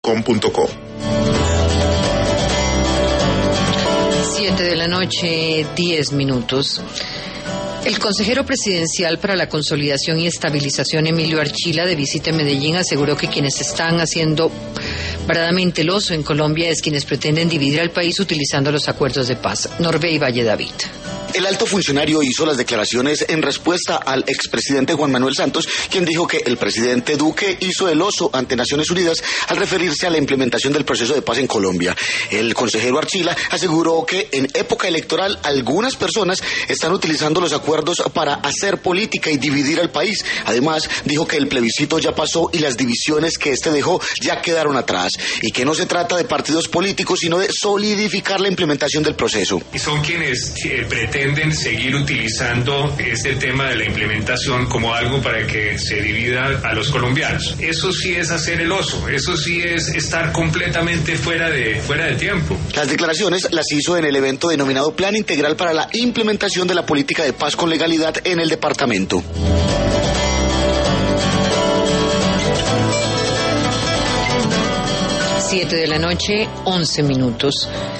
www.com.co. 7:10 p.m. El consejero presidencial para la consolidación y estabilización, Emilio Archila, de visita en Medellín, aseguró que quienes están haciendo verdaderamente el oso en Colombia es quienes pretenden dividir al país utilizando los acuerdos de paz. Norbey Valle David. El alto funcionario hizo las declaraciones en respuesta al expresidente Juan Manuel Santos, quien dijo que el presidente Duque hizo el oso ante Naciones Unidas al referirse a la implementación del proceso de paz en Colombia. El consejero Archila aseguró que en época electoral algunas personas están utilizando los acuerdos para hacer política y dividir al país. Además, dijo que el plebiscito ya pasó y las divisiones que este dejó ya quedaron atrás y que no se trata de partidos políticos, sino de solidificar la implementación del proceso. Y son quienes pretenden seguir utilizando este tema de la implementación como algo para que se divida a los colombianos. Eso sí es hacer el oso, eso sí es estar completamente fuera de tiempo. Las declaraciones las hizo en el evento denominado Plan Integral para la Implementación de la Política de Paz con Legalidad en el departamento. 7:11 p.m.